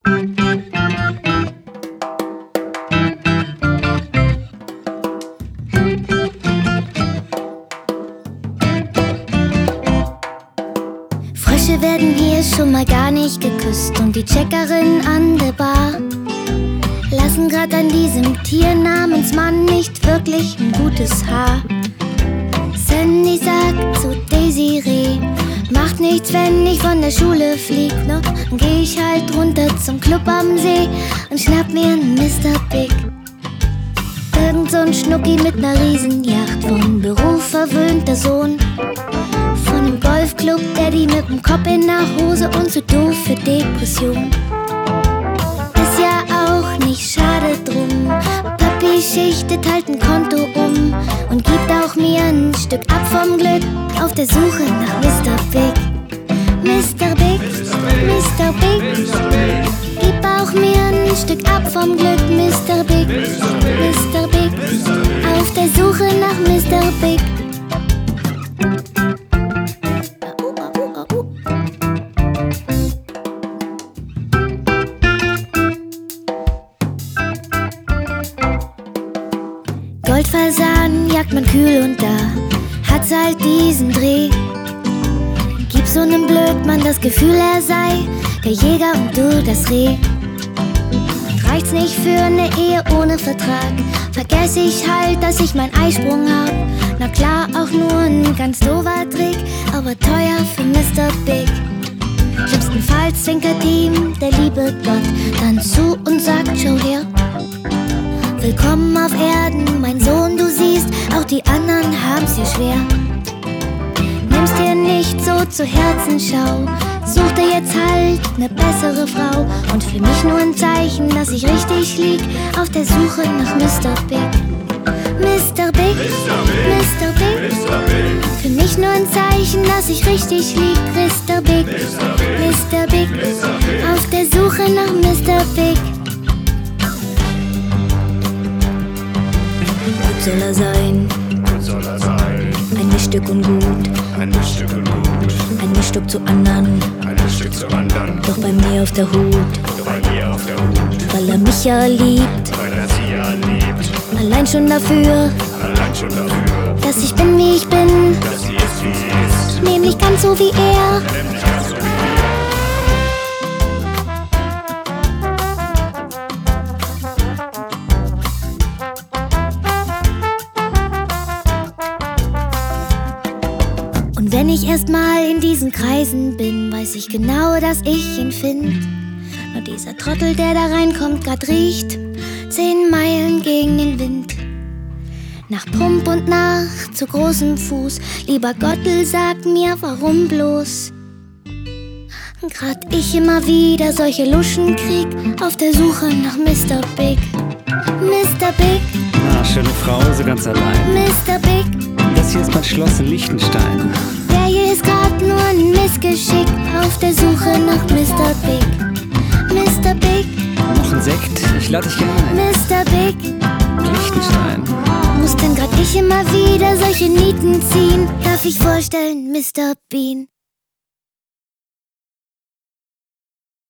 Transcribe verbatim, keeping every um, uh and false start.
Frösche werden hier schon mal gar nicht geküsst und die Checkerin an der Bar lassen grad an diesem Tier namens Mann nicht wirklich ein gutes Haar. Sandy sagt zu Desiree, macht nichts, wenn ich von der Schule flieg, ne? Dann geh ich halt runter zum Club am See und schnapp mir einen Mister Big. Irgend so ein Schnucki mit ner Riesenjacht, vom Beruf verwöhnter Sohn von nem Golfclub, Daddy mit'm Kopf in der Hose und zu doof für Depression. Ist ja auch nicht schade drum, Papi schichtet halt ein Konto um und gibt auch mir ein Stück ab vom Glück auf der Suche nach Mister Big. Mister Big, Mister Big, gib auch mir ein Stück ab vom Glück, Mister Big, Mister Big, auf der Suche nach Mister Big. Goldfasan jagt man kühl und da hat's halt diesen Dreh. Gib so nem Blödmann das Gefühl, er sei der Jäger und du das Reh. Reicht's nicht für ne Ehe ohne Vertrag, vergess ich halt, dass ich mein Eisprung hab. Na klar, auch nur ein ganz doofer Trick, aber teuer für Mister Big. Schlimmstenfalls zwinkert ihm der liebe Gott dann zu und sagt, schau her, willkommen auf Erden, mein Sohn, du siehst, auch die anderen haben's hier schwer. Nimm's dir nicht so zu Herzen, schau, such dir jetzt halt ne bessere Frau. Und für mich nur ein Zeichen, dass ich richtig lieg auf der Suche nach Mister Big. Mister Big, Mister Big, für mich nur ein Zeichen, dass ich richtig lieg, Mister Big, Mister Big, auf der Suche nach Mister Big. Gut soll er sein, gut soll er sein, ein Mischstück und gut, ein Mischstück und gut, ein Mischstück zu anderen, ein Mischstück zu anderen, doch bei mir auf der Hut, doch bei mir auf der Hut, weil er mich ja liebt, weil er sie ja liebt, allein schon dafür, allein schon dafür, dass ich bin wie ich bin, dass sie ist wie sie ist, nämlich ganz so wie er. nämlich ganz so wie wir. Und wenn ich erst mal in diesen Kreisen bin, weiß ich genau, dass ich ihn find. Nur dieser Trottel, der da reinkommt, grad riecht zehn Meilen gegen den Wind. Nach Pump und nach zu großem Fuß, lieber Gottl, sag mir, warum bloß? Grad ich immer wieder solche Luschen krieg, auf der Suche nach Mister Big. Mister Big, Ah, schöne Frau, so ganz allein. Mister Big, Das hier ist mein Schloss in Liechtenstein. der hier ist grad nur ein Missgeschick, auf der Suche nach Mister Big. Mister Big, Noch ein Sekt? Ich lade dich gerne ein. Mister Big, Liechtenstein. muss denn grad ich immer wieder solche Nieten ziehen? Darf ich vorstellen, Mister Bean?